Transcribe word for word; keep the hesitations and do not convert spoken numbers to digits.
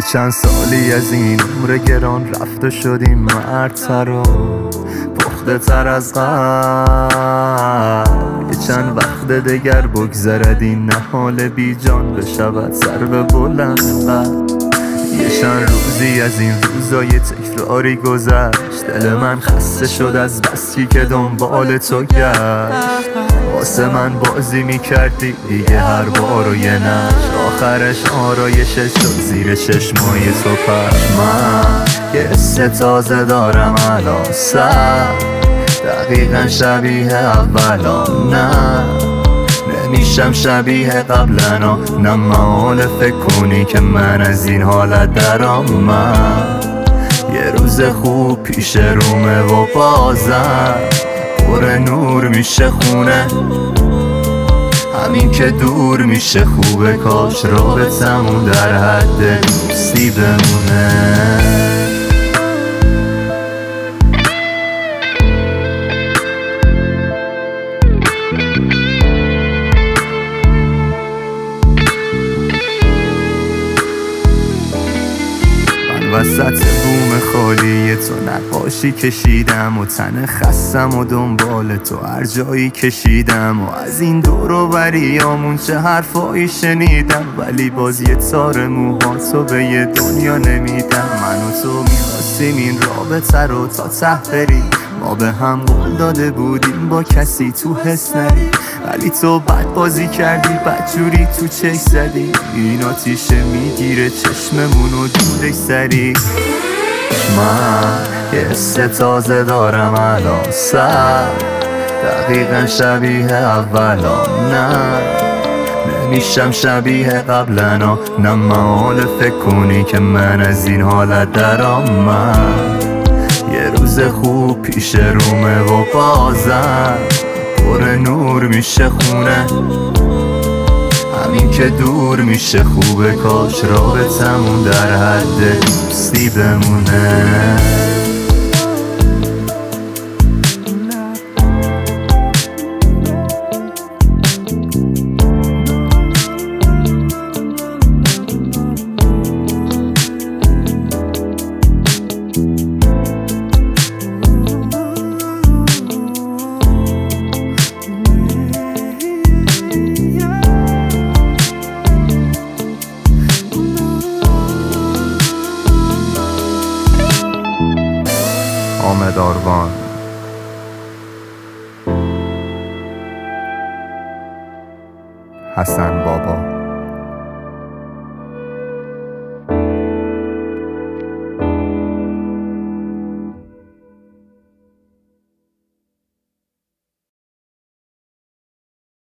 چند سالی از این عمر گران رفت و شدیم مرد و پخته تر از قبل. یه چند وقت دگر بگذرد این نهال بی جان بشود سر به بلند قد. یه چند روزی از این روزای تکراری گذشت، دل من خسته شد از بسی که دنبال تو گشت. واسه من بازی میکردی دیگه هر بار و یه نشت، آخرش آرایشش شد زیر چشمای تو پشت. من یه قصه تازه دارم الان سر، دقیقا شبیه اولان نه نمیشم شبیه قبلنا. نه محال فکر کنی که من از این حالت در آمد. یه روز خوب پیش رومه و بازم پر نور میشه خونه، همین که دور میشه خوبه کاش رابطمون در حد دوستی بمونه. وسط بوم خالی تو نقاشی کشیدم و تن خستم و دنبال تو هر جایی کشیدم و از این دور و بریامون چه حرفایی شنیدم، ولی باز یه تار موهاتو به یه دنیا نمیدم. من و تو میخواستیم این رابطه رو تا ته بریم، ما به هم قول داده بودیم با کسی تو حس نریم، ولی تو بد بازی کردی بدجوری تو چش زدی. این آتیشه میگیره چشممون و دودش سری. من یه قصه تازه دارم الان سر، دقیقا شبیه اولان نه نمیشم شبیه قبلنا. نه محال فکر کنی که من از این حالت در آمد. یه روز خوب پیش رومه و بازم پر نور میشه خونه، همین که دور میشه خوبه کاش رابطمون در حد دوستی بمونه. حامد آروان، حسن بابا.